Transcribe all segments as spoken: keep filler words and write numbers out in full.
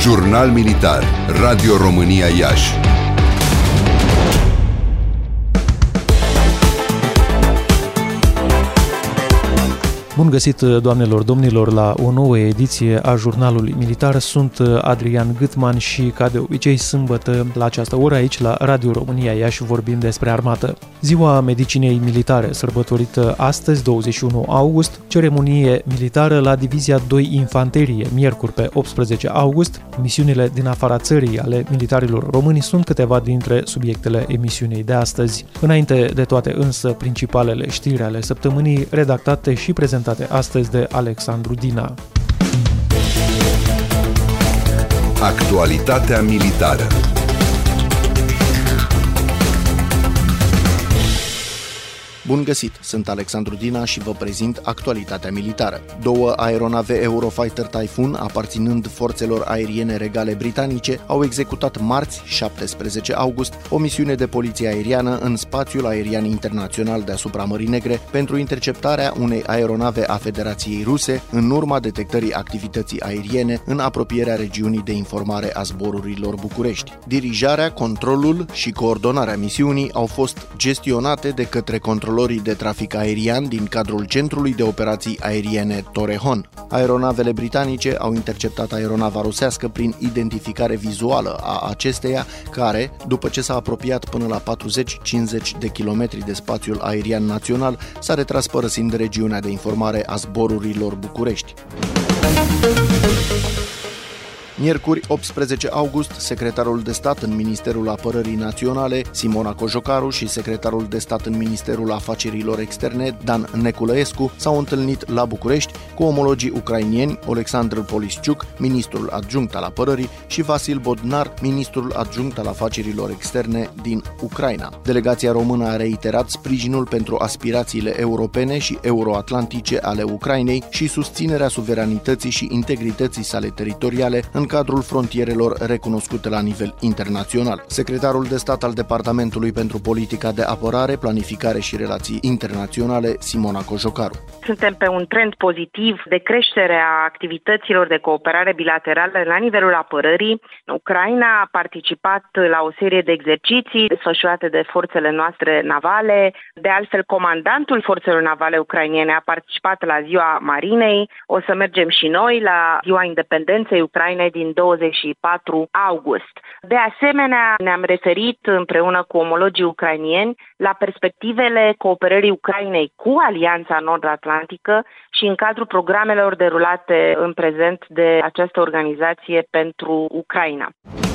Jurnal Militar, Radio România Iași. Bun găsit, doamnelor, domnilor, la o nouă ediție a Jurnalului Militar. Sunt Adrian Gâtman și, ca de obicei, sâmbătă, la această oră, aici, la Radio România Iași, vorbim despre armată. Ziua Medicinei Militare, sărbătorită astăzi, douăzeci și unu august, ceremonie militară la Divizia doi Infanterie, miercuri pe optsprezece august. Misiunile din afara țării ale militarilor români sunt câteva dintre subiectele emisiunii de astăzi. Înainte de toate, însă, principalele știri ale săptămânii, redactate și prezentate astăzi de Alexandru Dina. Actualitatea militară. Bun găsit, sunt Alexandru Dina și vă prezint actualitatea militară. Două aeronave Eurofighter Typhoon, aparținând forțelor aeriene regale britanice, au executat marți, șaptesprezece august, o misiune de poliție aeriană în spațiul aerian internațional deasupra Mării Negre pentru interceptarea unei aeronave a Federației Ruse în urma detectării activității aeriene în apropierea regiunii de informare a zborurilor București. Dirijarea, controlul și coordonarea misiunii au fost gestionate de către controlorii de trafic aerian din cadrul Centrului de Operații Aeriene Torrejon. Aeronavele britanice au interceptat aeronava rusească prin identificare vizuală a acesteia, care, după ce s-a apropiat până la patruzeci cincizeci de kilometri de spațiul aerian național, s-a retras părăsind regiunea de informare a zborurilor București. Miercuri, optsprezece august, secretarul de stat în Ministerul Apărării Naționale, Simona Cojocaru, și secretarul de stat în Ministerul Afacerilor Externe, Dan Neculăescu, s-au întâlnit la București cu omologii ucrainieni, Oleksandr Polishchuk, ministrul adjunct al apărării, și Vasil Bodnar, ministrul adjunct al afacerilor externe din Ucraina. Delegația română a reiterat sprijinul pentru aspirațiile europene și euroatlantice ale Ucrainei și susținerea suveranității și integrității sale teritoriale în cadrul frontierelor recunoscute la nivel internațional. Secretarul de stat al Departamentului pentru Politica de Apărare, Planificare și Relații Internaționale, Simona Cojocaru. Suntem pe un trend pozitiv de creștere a activităților de cooperare bilaterală la nivelul apărării. Ucraina a participat la o serie de exerciții desfășurate de forțele noastre navale. De altfel, comandantul forțelor navale ucrainene a participat la Ziua Marinei. O să mergem și noi la Ziua Independenței Ucrainei din douăzeci și patru august. De asemenea, ne-am referit împreună cu omologii ucrainieni la perspectivele cooperării Ucrainei cu Alianța Nord-Atlantică și în cadrul programelor derulate în prezent de această organizație pentru Ucraina.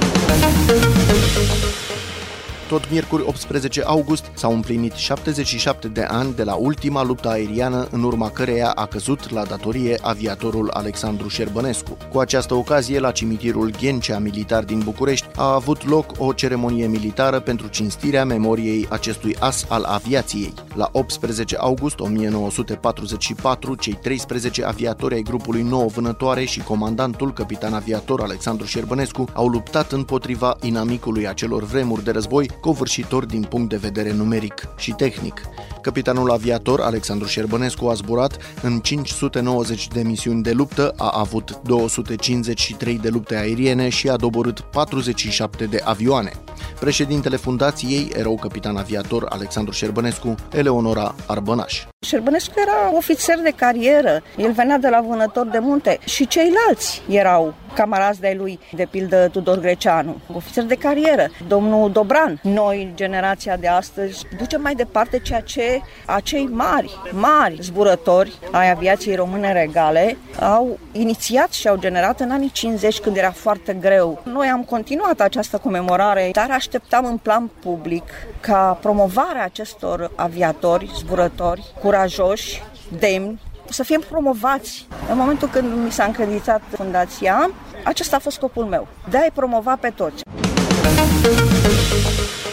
Tot miercuri, optsprezece august, s-au împlinit șaptezeci și șapte de ani de la ultima luptă aeriană, în urma căreia a căzut la datorie aviatorul Alexandru Șerbănescu. Cu această ocazie, la cimitirul Ghencea Militar din București, a avut loc o ceremonie militară pentru cinstirea memoriei acestui as al aviației. La optsprezece august o mie nouă sute patruzeci și patru, cei treisprezece aviatori ai grupului nouă Vânătoare și comandantul, capitan aviator Alexandru Șerbănescu, au luptat împotriva inamicului acelor vremuri de război, covârșitor din punct de vedere numeric și tehnic. Capitanul aviator Alexandru Șerbănescu a zburat în cinci sute nouăzeci de misiuni de luptă, a avut două sute cincizeci și trei de lupte aeriene și a doborât patruzeci și șapte de avioane. Președintele fundației, erou capitan aviator Alexandru Șerbănescu, Eleonora Arbănaș. Șerbănescu era ofițer de carieră, el venea de la vânător de munte și ceilalți erau camarazi de-ai lui, de pildă Tudor Greceanu, ofițer de carieră, domnul Dobran. Noi, generația de astăzi, ducem mai departe ceea ce acei mari, mari zburători ai aviației române regale au inițiat și au generat în anii cincizeci, când era foarte greu. Noi am continuat această comemorare, dar așteptam în plan public ca promovarea acestor aviatori, zburători, curajoși, demni, să fim promovați. În momentul când mi s-a încreditat fundația, acesta a fost scopul meu, de a-i promova pe toți.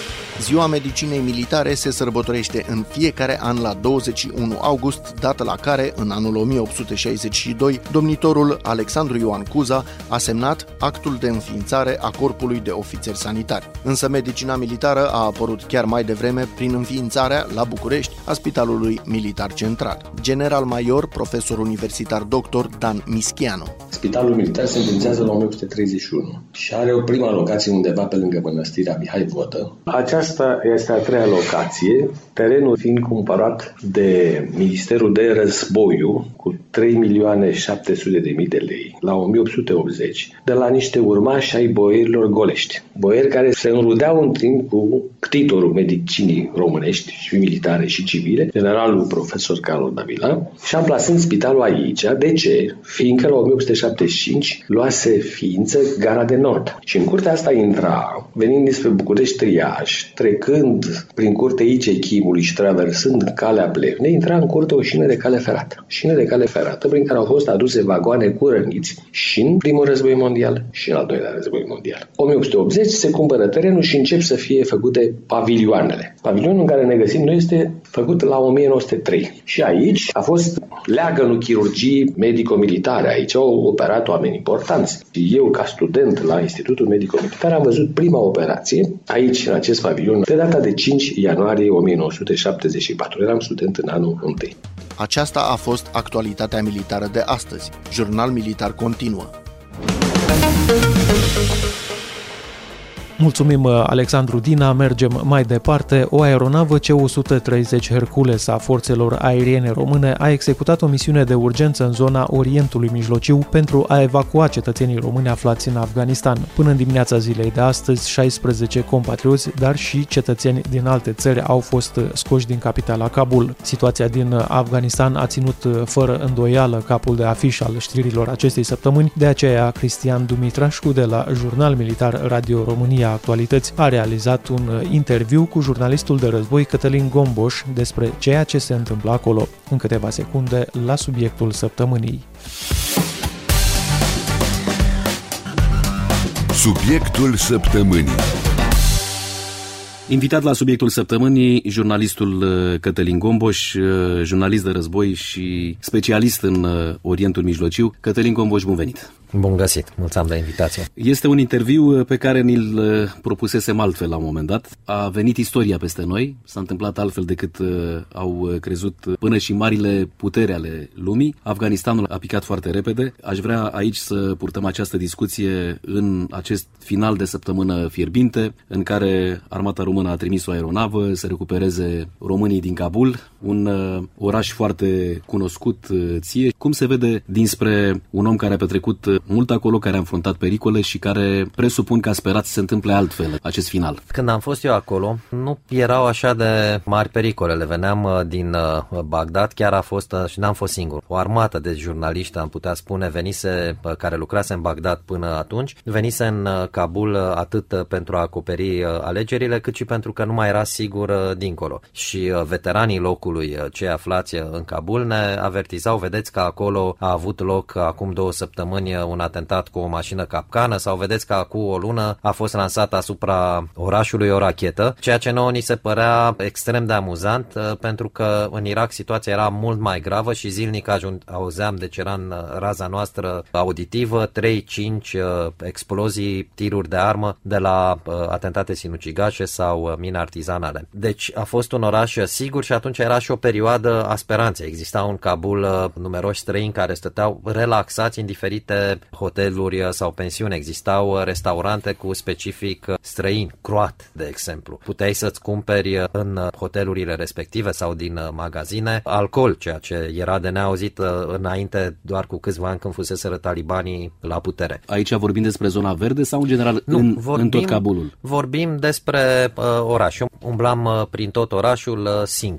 Ziua Medicinei Militare se sărbătorește în fiecare an la douăzeci și unu august, dată la care, în anul o mie opt sute șaizeci și doi, domnitorul Alexandru Ioan Cuza a semnat actul de înființare a Corpului de Ofițeri Sanitari. Însă medicina militară a apărut chiar mai devreme prin înființarea, la București, a Spitalului Militar Central. General Major, profesor universitar doctor Dan Mischianu. Spitalul Militar se înființează la o mie opt sute treizeci și unu și are o prima locație undeva pe lângă Mănăstirea Mihai Vodă. Aceasta este a treia locație, terenul fiind cumpărat de Ministerul de Războiu cu trei milioane șapte sute de mii de lei la o mie opt sute optzeci, de la niște urmași ai boierilor golești. Boieri care se înrudeau în timp cu ctitorul medicinii românești și militare și civile, generalul profesor Carol Davila, și amplasând spitalul aici. De ce? Fiindcă la o mie opt sute șaptezeci și cinci luase ființă Gara de Nord. Și în curtea asta intra, venind despre București Triaș, trecând prin curtea Icei Chimului și traversând calea Plevnei, intra în curte o șină de cale ferată. Șină de cale ferată prin care au fost aduse vagoane cu răniți și în primul război mondial și în al doilea război mondial. o mie opt sute optzeci se cumpără terenul și încep să fie făcute pavilioanele. Pavilionul în care ne găsim noi este făcut la o mie nouă sute trei. Și aici a fost leagănul chirurgii medico-militare. Aici au operat oameni importanți. Eu, ca student la Institutul Medico-Militar, am văzut prima operație aici, în acest pavilion, pe data de cinci ianuarie o mie nouă sute șaptezeci și patru. Eram student în anul întâi. Aceasta a fost actualitatea militară de astăzi. Jurnal Militar continuă. Mulțumim, Alexandru Dina. Mergem mai departe. O aeronavă C o sută treizeci Hercules a forțelor aeriene române a executat o misiune de urgență în zona Orientului Mijlociu pentru a evacua cetățenii români aflați în Afganistan. Până în dimineața zilei de astăzi, șaisprezece compatrioți, dar și cetățeni din alte țări au fost scoși din capitala Kabul. Situația din Afganistan a ținut fără îndoială capul de afiș al știrilor acestei săptămâni, de aceea Cristian Dumitrașcu de la Jurnal Militar Radio România Actualități a realizat un interviu cu jurnalistul de război Cătălin Gomboș despre ceea ce se întâmplă acolo. În câteva secunde la subiectul săptămânii. Subiectul săptămânii. Invitat la subiectul săptămânii, jurnalistul Cătălin Gomboș, jurnalist de război și specialist în Orientul Mijlociu. Cătălin Gomboș, bun venit! Bun găsit, mulțumim de invitație. Este un interviu pe care ni-l propusesem altfel la un moment dat. A venit istoria peste noi, s-a întâmplat altfel decât au crezut până și marile puteri ale lumii. Afganistanul a picat foarte repede. Aș vrea aici să purtăm această discuție în acest final de săptămână fierbinte, în care armata română a trimis o aeronavă să recupereze românii din Kabul, un oraș foarte cunoscut ție. Cum se vede dinspre un om care a petrecut mult acolo, care a înfruntat pericole și care presupun că a sperat să se întâmple altfel acest final? Când am fost eu acolo, nu erau așa de mari pericolele. Veneam din Bagdad, chiar a fost, și n-am fost singur. O armată de jurnaliști, am putea spune, venise, care lucrase în Bagdad până atunci, venise în Kabul atât pentru a acoperi alegerile, cât și pentru că nu mai era sigur dincolo. Și veteranii locului, cei aflați în Kabul, ne avertizau, vedeți că acolo a avut loc acum două săptămâni un atentat cu o mașină capcană, sau vedeți că acum o lună a fost lansată asupra orașului o rachetă, ceea ce nouă ni se părea extrem de amuzant, pentru că în Irak situația era mult mai gravă și zilnic auzeam, deci era în raza noastră auditivă, trei cinci explozii, tiruri de armă de la atentate sinucigașe sau mine artizanale. Deci a fost un oraș sigur și atunci era și o perioadă a speranței. Exista în Kabul numeroși străini care stăteau relaxați în diferite hoteluri sau pensiuni. Existau restaurante cu specific străini, croat, de exemplu. Puteai să-ți cumperi în hotelurile respective sau din magazine alcool, ceea ce era de neauzit înainte, doar cu câțiva ani când fuseseră talibanii la putere. Aici vorbim despre zona verde sau în general nu, în, vorbim, în tot Kabulul? Vorbim despre uh, oraș. Eu umblam uh, prin tot orașul uh, singur. Mi se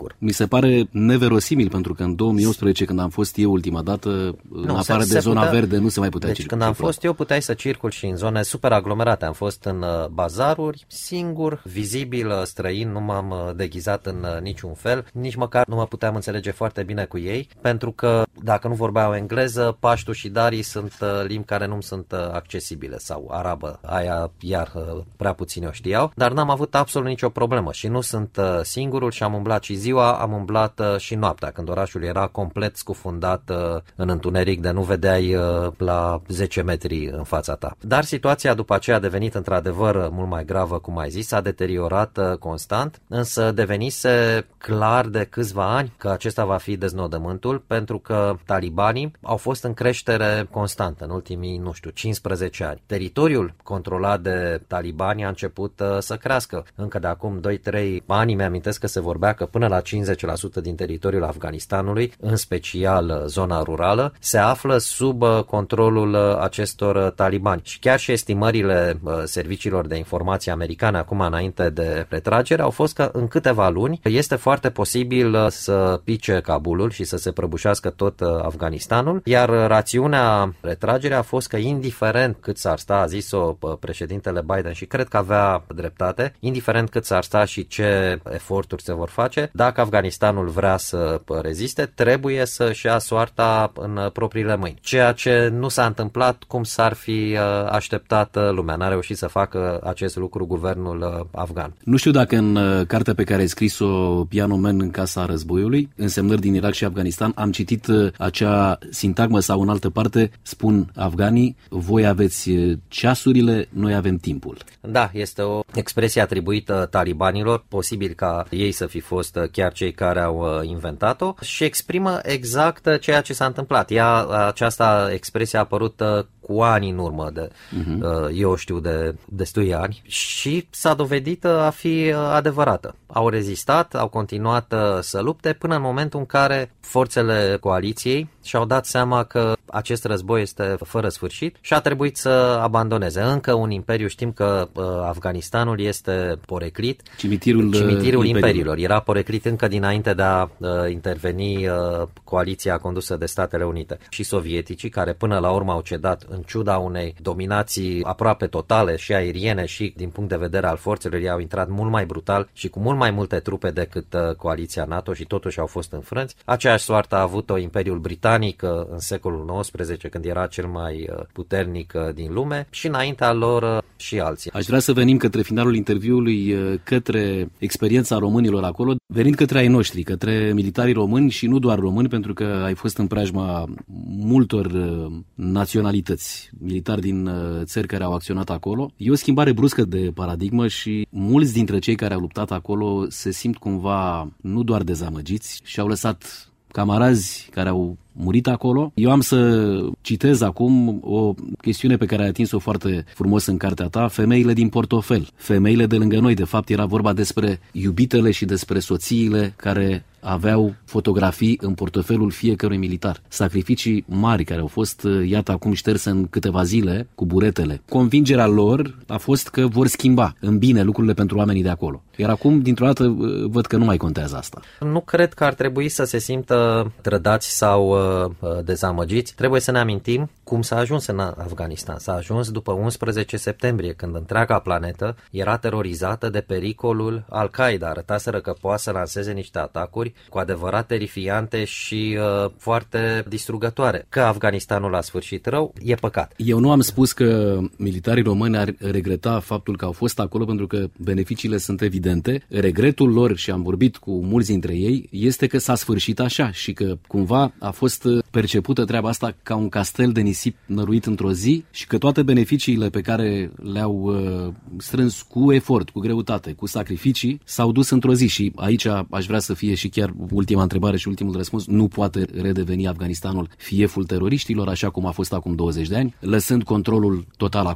pare neverosimil, pentru că în două mii optsprezece, când am fost eu ultima dată, nu, în afară de zona putea, verde, nu se mai putea deci circula. Când am fost eu, puteai să circul și în zone super aglomerate. Am fost în bazaruri, singur, vizibil străin, nu m-am deghizat în niciun fel, nici măcar nu mă puteam înțelege foarte bine cu ei, pentru că dacă nu vorbeau engleză, paștu și darii sunt limbi care nu sunt accesibile, sau arabă, aia iar prea puțini o știau, dar n-am avut absolut nicio problemă și nu sunt singurul și am umblat și ziua, am umblat și noaptea, când orașul era complet scufundat în întuneric, de nu vedeai la zece metri în fața ta. Dar situația după aceea a devenit într-adevăr mult mai gravă, cum ai zis, a deteriorat constant, însă devenise clar de câțiva ani că acesta va fi deznodământul, pentru că talibanii au fost în creștere constantă în ultimii, nu știu, cincisprezece ani. Teritoriul controlat de talibani a început să crească. Încă de acum doi trei ani mi-amintesc că se vorbea că până la cincizeci la sută din teritoriul Afganistanului, în special zona rurală, se află sub controlul acestor talibani. Și chiar și estimările serviciilor de informație americane acum înainte de retragere au fost că în câteva luni este foarte posibil să pice Kabulul și să se prăbușească tot Afganistanul, iar rațiunea retragerii a fost că indiferent cât s-ar sta, a zis-o președintele Biden și cred că avea dreptate, indiferent cât s-ar sta și ce eforturi se vor face, dacă Afganistanul vrea să reziste, trebuie să-și ia soarta în propriile mâini. Ceea ce nu s-a întâmplat cum s-ar fi așteptat lumea. N-a reușit să facă acest lucru guvernul afgan. Nu știu dacă în cartea pe care ai scris-o Piano Man în Casa Războiului, însemnări din Irak și Afganistan, am citit acea sintagmă sau în altă parte spun afganii, voi aveți ceasurile, noi avem timpul. Da, este o expresie atribuită talibanilor, posibil ca ei să fi fost chiar cei care au inventat-o și exprimă exact ceea ce s-a întâmplat. Ea, această expresie a apărut cu ani în urmă, de, uh-huh. eu știu de destui ani, și s-a dovedit a fi adevărată. Au rezistat, au continuat să lupte până în momentul în care forțele coaliției și-au dat seama că acest război este fără sfârșit și a trebuit să abandoneze. Încă un imperiu, știm că uh, Afganistanul este poreclit, cimitirul, cimitirul imperiilor. Era poreclit încă dinainte de a uh, interveni uh, coaliția condusă de Statele Unite. Și sovieticii, care până la urmă au cedat în ciuda unei dominații aproape totale și aeriene și din punct de vedere al forțelor, ei au intrat mult mai brutal și cu mult mai multe trupe decât uh, coaliția NATO și totuși au fost înfrânți. Aceeași soartă a avut-o Imperiul Britanic uh, în secolul nouăsprezece, când era cel mai uh, puternic uh, din lume, și înaintea lor uh, și alții. Aș vrea să venim către finalul interviului, uh, către experiența românilor acolo, venind către ai noștri, către militarii români și nu doar români, pentru că ai fost în preajma multor uh, naționalități, militari din uh, țări care au acționat acolo. E o schimbare bruscă de paradigmă și mulți dintre cei care au luptat acolo se simt cumva nu doar dezamăgiți și au lăsat camarazi care au murit acolo. Eu am să citez acum o chestiune pe care ai atins-o foarte frumos în cartea ta, femeile din portofel, femeile de lângă noi. De fapt era vorba despre iubitele și despre soțiile care aveau fotografii în portofelul fiecărui militar. Sacrificii mari care au fost, iată, acum șterse în câteva zile cu buretele. Convingerea lor a fost că vor schimba în bine lucrurile pentru oamenii de acolo. Iar acum, dintr-o dată, văd că nu mai contează asta. Nu cred că ar trebui să se simtă trădați sau uh, dezamăgiți. Trebuie să ne amintim cum s-a ajuns în Afganistan. S-a ajuns după unsprezece septembrie, când întreaga planetă era terorizată de pericolul Al-Qaeda. Arătaseră că poate să lanseze niște atacuri cu adevărat terifiante și uh, foarte distrugătoare. Că Afganistanul a sfârșit rău, e păcat. Eu nu am spus că militarii români ar regreta faptul că au fost acolo, pentru că beneficiile sunt evidente. Regretul lor, și am vorbit cu mulți dintre ei, este că s-a sfârșit așa și că cumva a fost percepută treaba asta ca un castel de nisip năruit într-o zi și că toate beneficiile pe care le-au uh, strâns cu efort, cu greutate, cu sacrificii, s-au dus într-o zi. Și aici aș vrea să fie și chiar ultima întrebare și ultimul răspuns. Nu poate redeveni Afganistanul fieful teroriștilor, așa cum a fost acum douăzeci de ani, lăsând controlul total acolo?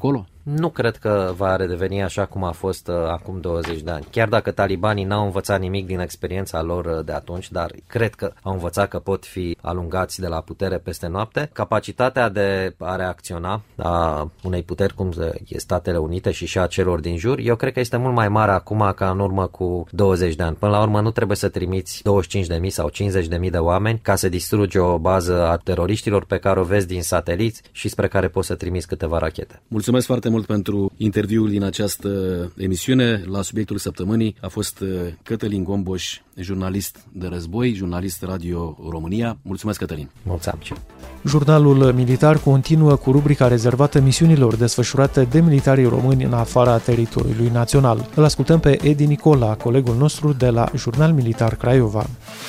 Nu cred că va redeveni așa cum a fost uh, acum douăzeci de ani. Chiar dacă talibanii n-au învățat nimic din experiența lor uh, de atunci, dar cred că au învățat că pot fi alungați de la putere peste noapte, capacitatea de a reacționa a unei puteri cum e Statele Unite și și a celor din jur, eu cred că este mult mai mare acum ca în urmă cu douăzeci de ani. Până la urmă nu trebuie să trimiți douăzeci și cinci de mii sau cincizeci de mii de oameni ca să distrugi o bază a teroriștilor pe care o vezi din sateliți și spre care poți să trimiți câteva rachete. Mulțumesc foarte mult pentru interviul din această emisiune. La subiectul săptămânii a fost Cătălin Gomboș, jurnalist de război, jurnalist Radio România. Mulțumesc, Cătălin. Mulțumesc. Jurnalul militar continuă cu rubrica rezervată misiunilor desfășurate de militarii români în afara teritoriului național. Îl ascultăm pe Edi Nicola, colegul nostru de la Jurnal Militar Craiova.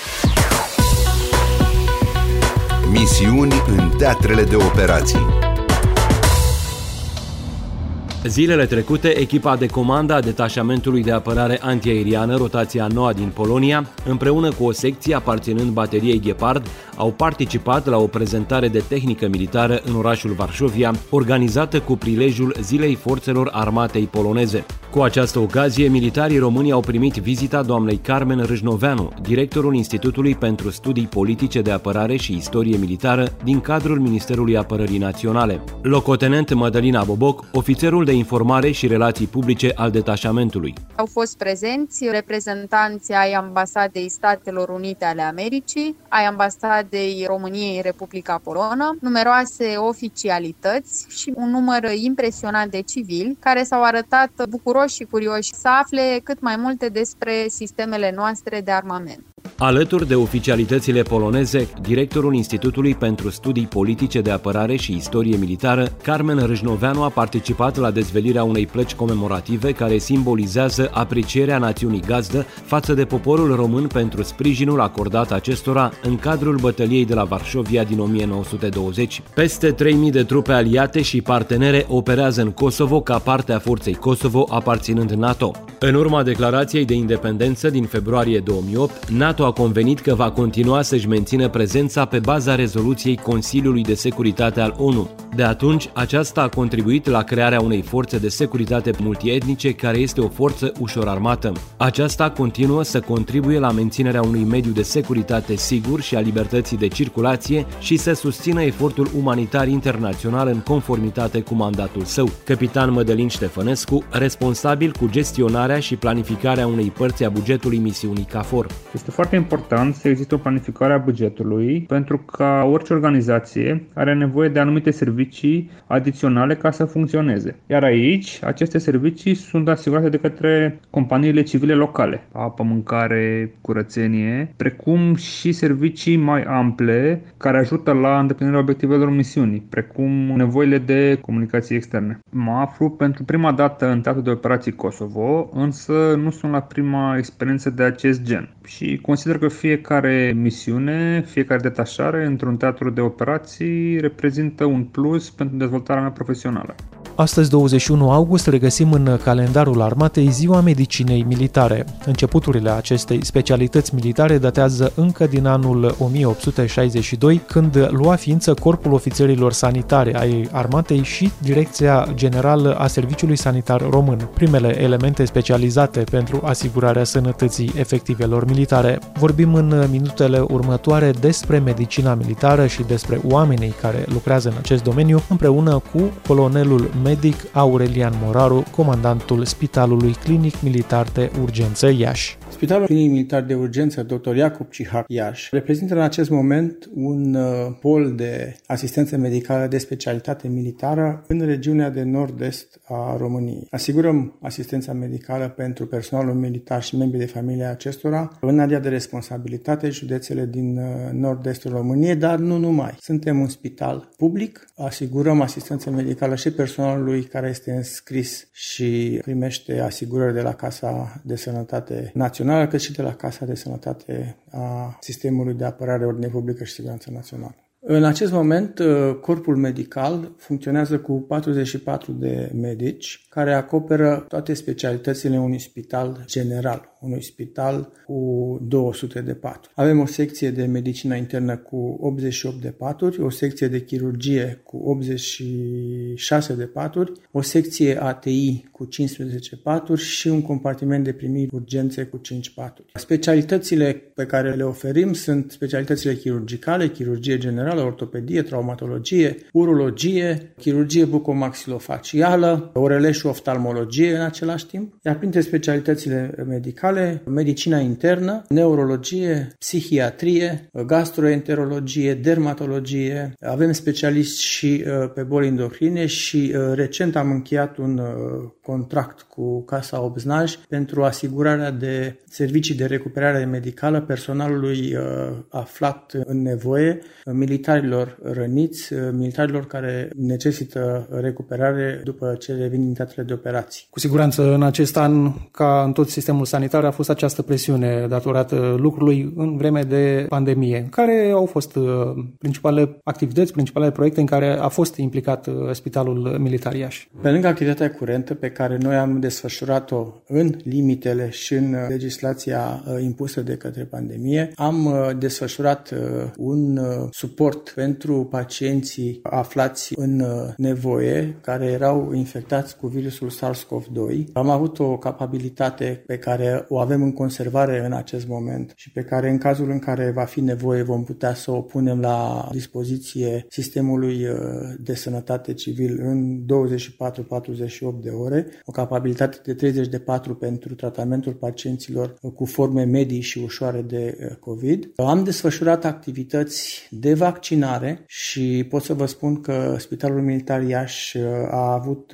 Misiuni în teatrele de operații. Zilele trecute, echipa de comandă a Detașamentului de Apărare Antiaeriană, rotația noua din Polonia, împreună cu o secție aparținând bateriei Gepard, au participat la o prezentare de tehnică militară în orașul Varșovia, organizată cu prilejul Zilei Forțelor Armatei Poloneze. Cu această ocazie, militarii români au primit vizita doamnei Carmen Râșnoveanu, directorul Institutului pentru Studii Politice de Apărare și Istorie Militară din cadrul Ministerului Apărării Naționale. Locotenent Mădălina Boboc, ofițerul de informare și relații publice al detașamentului. Au fost prezenți reprezentanții ai Ambasadei Statelor Unite ale Americii, ai Ambasadei României în Republica Polonă, numeroase oficialități și un număr impresionant de civili care s-au arătat bucuroși și curioși să afle cât mai multe despre sistemele noastre de armament. Alături de oficialitățile poloneze, directorul Institutului pentru Studii Politice de Apărare și Istorie Militară, Carmen Râșnoveanu, a participat la dezvelirea unei plăci comemorative care simbolizează aprecierea națiunii gazdă față de poporul român pentru sprijinul acordat acestora în cadrul bătăliei de la Varșovia din o mie nouă sute douăzeci. Peste trei mii de trupe aliate și partenere operează în Kosovo ca parte a forței Kosovo aparținând NATO. În urma declarației de independență din februarie două mii opt, NATO a convenit că va continua să-și mențină prezența pe baza rezoluției Consiliului de Securitate al O N U. De atunci, aceasta a contribuit la crearea unei forțe de securitate multietnice care este o forță ușor armată. Aceasta continuă să contribuie la menținerea unui mediu de securitate sigur și a libertății de circulație și să susțină efortul umanitar internațional în conformitate cu mandatul său. Capitan Mădălin Ștefănescu, responsabil cu gestionarea și planificarea unei părți a bugetului misiunii KFOR. Este foarte important să existe o planificare a bugetului pentru că orice organizație are nevoie de anumite servicii adiționale ca să funcționeze. Iar aici, aceste servicii sunt asigurate de către companiile civile locale, apă, mâncare, curățenie, precum și servicii mai ample care ajută la îndeplinirea obiectivelor misiunii, precum nevoile de comunicații externe. Mă aflu pentru prima dată în teatrul de operații Kosovo, însă nu sunt la prima experiență de acest gen. Și consider că fiecare misiune, fiecare detașare într-un teatru de operații reprezintă un plus pentru dezvoltarea mea profesională. Astăzi, douăzeci și unu august, regăsim în calendarul armatei Ziua Medicinei Militare. Începuturile acestei specialități militare datează încă din anul o mie opt sute șaizeci și doi, când lua ființă Corpul Ofițerilor Sanitare ai Armatei și Direcția Generală a Serviciului Sanitar Român, primele elemente specializate pentru asigurarea sănătății efectivelor militare. Vorbim în minutele următoare despre medicina militară și despre oamenii care lucrează în acest domeniu, împreună cu colonelul medic Aurelian Moraru, comandantul Spitalului Clinic Militar de Urgență Iași. Spitalul Clinic Militar de Urgență doctor Iacob Cihac Iași reprezintă în acest moment un pol de asistență medicală de specialitate militară în regiunea de nord-est a României. Asigurăm asistența medicală pentru personalul militar și membrii de familie acestora în area de responsabilitate județele din nord-estul României, dar nu numai. Suntem un spital public, asigurăm asistență medicală și personalului care este înscris și primește asigurări de la Casa de Sănătate Națională, cât și de la Casa de Sănătate a Sistemului de Apărare, Ordine Publică și Siguranță Națională. În acest moment, corpul medical funcționează cu patruzeci și patru de medici care acoperă toate specialitățile unui spital general, unui spital cu două sute de paturi. Avem o secție de medicină internă cu optzeci și opt de paturi, o secție de chirurgie cu optzeci și șase de paturi, o secție A T I cu cincisprezece paturi și un compartiment de primiri urgențe cu cinci paturi. Specialitățile pe care le oferim sunt specialitățile chirurgicale, chirurgie generală, ortopedie, traumatologie, urologie, chirurgie bucomaxilofacială, O R L și oftalmologie în același timp, iar printre specialitățile medicale, medicina internă, neurologie, psihiatrie, gastroenterologie, dermatologie, avem specialiști și pe boli endocrine și recent am încheiat un contract cu Casa Obznaj pentru asigurarea de servicii de recuperare medicală personalului aflat în nevoie, militarilor răniți, militarilor care necesită recuperare după ce revin din teatrele de operații. Cu siguranță în acest an, ca în tot sistemul sanitar, a fost această presiune datorată lucrului în vreme de pandemie. Care au fost principalele activități, principalele proiecte în care a fost implicat Spitalul Militar Iași? Pe lângă activitatea curentă pe care noi am desfășurat-o în limitele și în legislația impusă de către pandemie, am desfășurat un suport pentru pacienții aflați în nevoie, care erau infectați cu virusul SARS-CoV doi. Am avut o capabilitate pe care o avem în conservare în acest moment și pe care în cazul în care va fi nevoie vom putea să o punem la dispoziție sistemului de sănătate civil în douăzeci și patru patruzeci și opt de ore, o capabilitate de treizeci de patru pentru tratamentul pacienților cu forme medii și ușoare de COVID. Am desfășurat activități de vaccinare și pot să vă spun că Spitalul Militar Iași a avut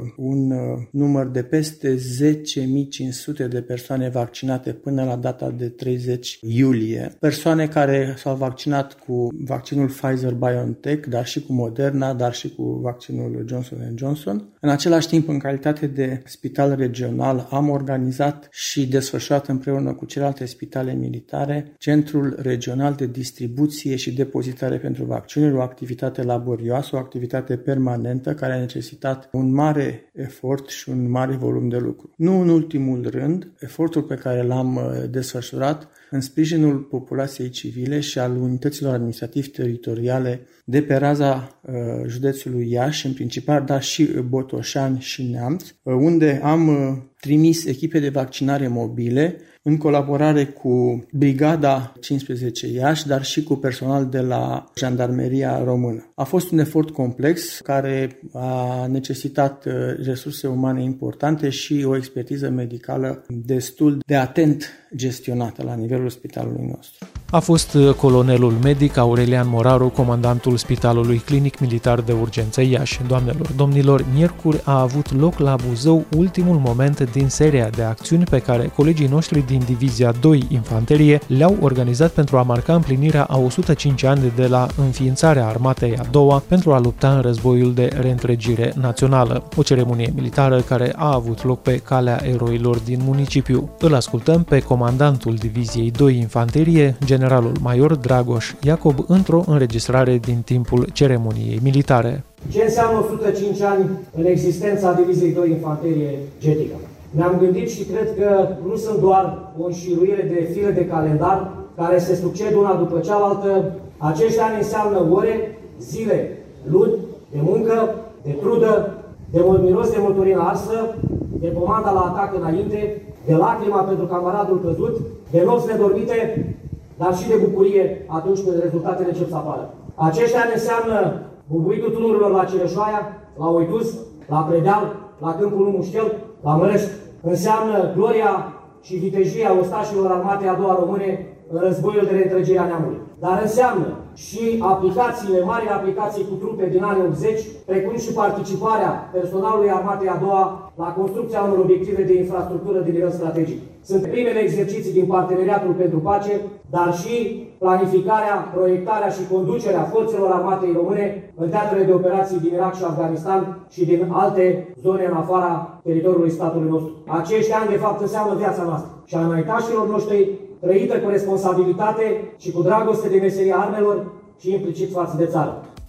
un număr de peste zece mii cinci sute de persoane vaccinate până la data de treizeci iulie. Persoane care s-au vaccinat cu vaccinul Pfizer-BioNTech, dar și cu Moderna, dar și cu vaccinul Johnson and Johnson. În același timp, în calitate de spital regional, am organizat și desfășurat împreună cu celelalte spitale militare Centrul Regional de Distribuție și Depozitare pentru Vaccinuri, o activitate laborioasă, o activitate permanentă care a necesitat un mare efort și un mare volum de lucru. Nu în ultimul rând, efortul pe care l-am desfășurat în sprijinul populației civile și al unităților administrativ-teritoriale de pe raza uh, județului Iași, în principal, dar și Botoșani și Neamț, uh, unde am uh, trimis echipe de vaccinare mobile în colaborare cu Brigada cincisprezece Iași, dar și cu personal de la Jandarmeria Română. A fost un efort complex care a necesitat resurse umane importante și o expertiză medicală destul de atent gestionată la nivelul spitalului nostru. A fost colonelul medic Aurelian Moraru, comandantul Spitalului Clinic Militar de Urgență Iași. Doamnelor, domnilor, miercuri a avut loc la Buzău ultimul moment din seria de acțiuni pe care colegii noștri din Divizia doi Infanterie le-au organizat pentru a marca împlinirea a o sută cinci ani de la înființarea Armatei a doua pentru a lupta în războiul de reîntregire națională. O ceremonie militară care a avut loc pe calea eroilor din municipiu. Îl ascultăm pe comandantul Diviziei doi Infanterie, generalul major Dragoș Iacob, într-o înregistrare din timpul ceremoniei militare. Ce înseamnă o sută cinci ani în existența Diviziei doi Infanterie Getică? Ne-am gândit și cred că nu sunt doar o înșiruire de fire de calendar care se succed una după cealaltă. Acești ani înseamnă ore, zile, luni de muncă, de trudă, de miros de motorină arsă, de comanda la atac înainte, de lacrima pentru camaradul căzut, de nopți nedormite, dar și de bucurie atunci când rezultatele încep să apară. Acești ani înseamnă bubuitul tunurilor la Cireșoaia, la Oituz, la Predeal, la Câmpul Muștel, la Mărești. Înseamnă gloria și vitejia ostașilor Armatei a doua Române în războiul de reîntregire a neamului. Dar înseamnă și aplicațiile, marile aplicații cu trupe din anii optzeci, precum și participarea personalului Armatei a doua la construcția unor obiective de infrastructură de nivel strategic. Sunt primele exerciții din Parteneriatul pentru Pace, dar și planificarea, proiectarea și conducerea forțelor Armatei Române în teatrele de operații din Irak și Afganistan și din alte zone în afara teritoriului statului nostru. Acești ani, de fapt, înseamnă viața noastră și a înaintașilor noștri, trăită cu responsabilitate și cu dragoste de meseria armelor și implicit față de țară.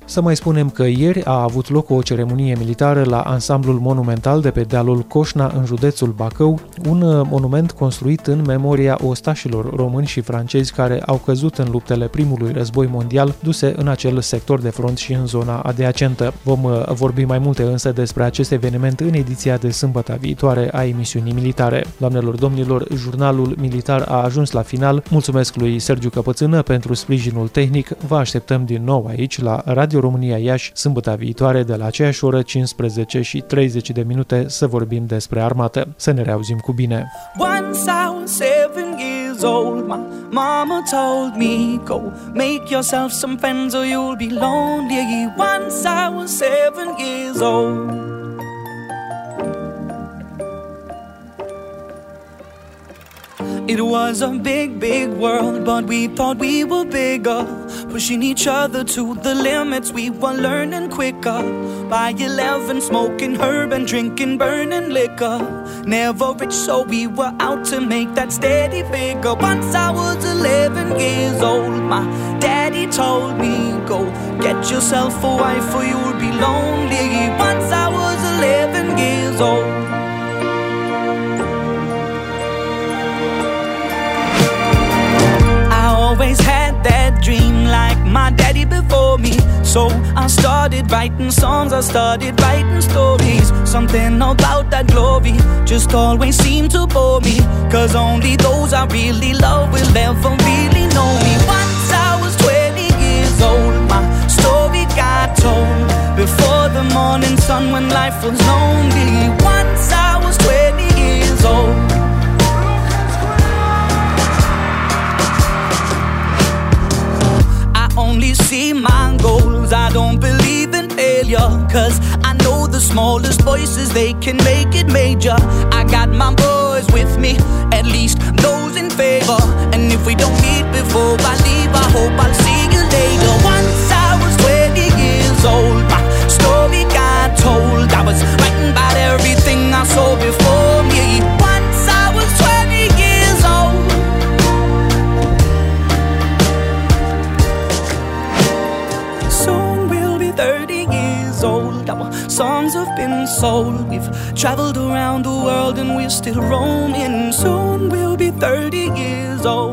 Să mai spunem că ieri a avut loc o ceremonie militară la ansamblul monumental de pe dealul Coșna în județul Bacău, un monument construit în memoria ostașilor români și francezi care au căzut în luptele primului război mondial duse în acel sector de front și în zona adiacentă. Vom vorbi mai multe însă despre acest eveniment în ediția de sâmbătă viitoare a emisiunii militare. Doamnelor, domnilor, jurnalul militar a ajuns la final. Mulțumesc lui Sergiu Căpățână pentru sprijinul tehnic. Vă așteptăm din nou aici la Radio România Iași sâmbătă viitoare de la aceeași oră cincisprezece și treizeci de minute să vorbim despre armată. Să ne reauzim cu bine. Once I was seven years old, my mama told me, go make yourself some friends or you'll be lonely. Once I was seven years old. It was a big, big world, but we thought we were bigger, pushing each other to the limits. We were learning quicker. By eleven, smoking herb and drinking burning liquor. Never rich, so we were out to make that steady figure. Once I was eleven years old, my daddy told me, go get yourself a wife or you'll be lonely. Once I was eleven years old. Always had that dream like my daddy before me. So I started writing songs, I started writing stories. Something about that glory just always seemed to bore me, cause only those I really love will ever really know me. Once I was twenty years old, my story got told before the morning sun when life was lonely. Once I was twenty years old. Only see my goals, I don't believe in failure, cause I know the smallest voices, they can make it major. I got my boys with me, at least those in favor. And if we don't meet before I leave, I hope I'll see you later. Once I was twenty years old, my story got told. I was writing about everything I saw before me. Once I was twenty years old. thirty years old, our songs have been sold. We've traveled around the world and we're still roaming. Soon we'll be thirty years old.